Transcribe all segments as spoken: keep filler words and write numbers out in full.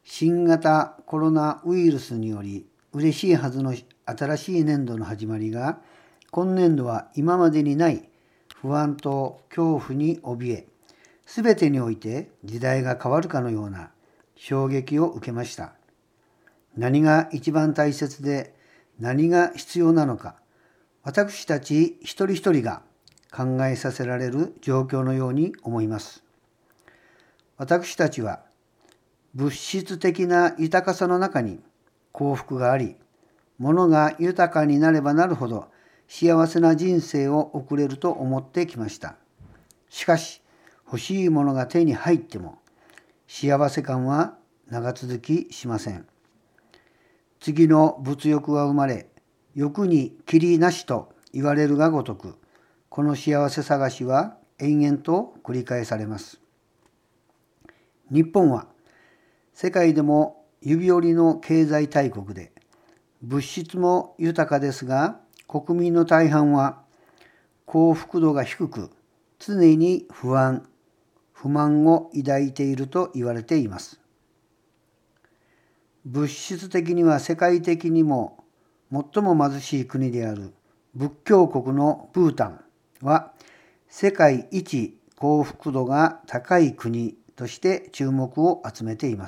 新型コロナウイルスにより嬉しいはずの新しい年度の始まりが、今年度は今までにない不安と恐怖に怯え、すべてにおいて時代が変わるかのような衝撃を受けました。何が一番大切で何が必要なのか、私たち一人一人が考えさせられる状況のように思います。私たちは物質的な豊かさの中に幸福があり、物が豊かになればなるほど幸せな人生を送れると思ってきました。しかし、欲しいものが手に入っても幸せ感は長続きしません。次の物欲は生まれ、欲にきりなしと言われるがごとく、この幸せ探しは延々と繰り返されます。日本は世界でも指折りの経済大国で、物質も豊かですが、国民の大半は幸福度が低く、常に不安、不満を抱いていると言われています。物質的には世界的にも最も貧しい国である仏教国のブータンは、世界一幸福度が高い国として注目を集めています。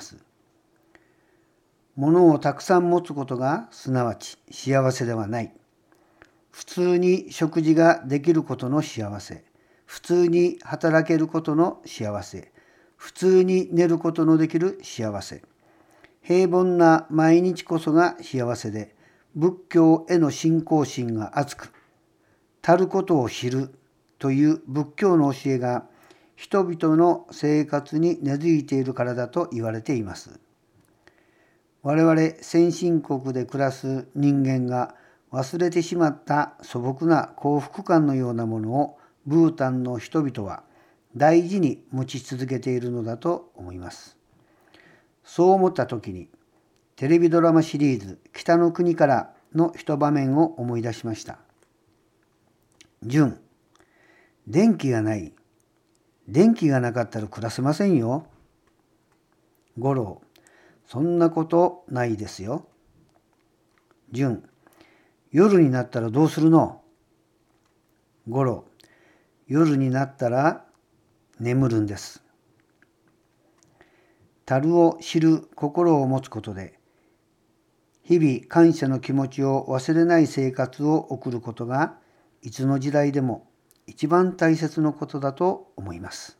物をたくさん持つことがすなわち幸せではない。普通に食事ができることの幸せ、普通に働けることの幸せ、普通に寝ることのできる幸せ、平凡な毎日こそが幸せで、仏教への信仰心が厚く、たることを知るという仏教の教えが人々の生活に根付いているからだと言われています。我々先進国で暮らす人間が忘れてしまった素朴な幸福感のようなものをブータンの人々は大事に持ち続けているのだと思います。そう思った時にテレビドラマシリーズ北の国からの一場面を思い出しました。純、電気がない。電気がなかったら暮らせませんよ。五郎、そんなことないですよ。純、夜になったらどうするの？五郎、夜になったら眠るんです。樽を知る心を持つことで、日々感謝の気持ちを忘れない生活を送ることが、いつの時代でも一番大切なことだと思います。